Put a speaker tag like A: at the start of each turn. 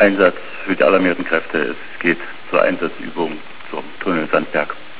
A: Einsatz für die alarmierten Kräfte. Es geht zur Einsatzübung zum Tunnel Sandberg.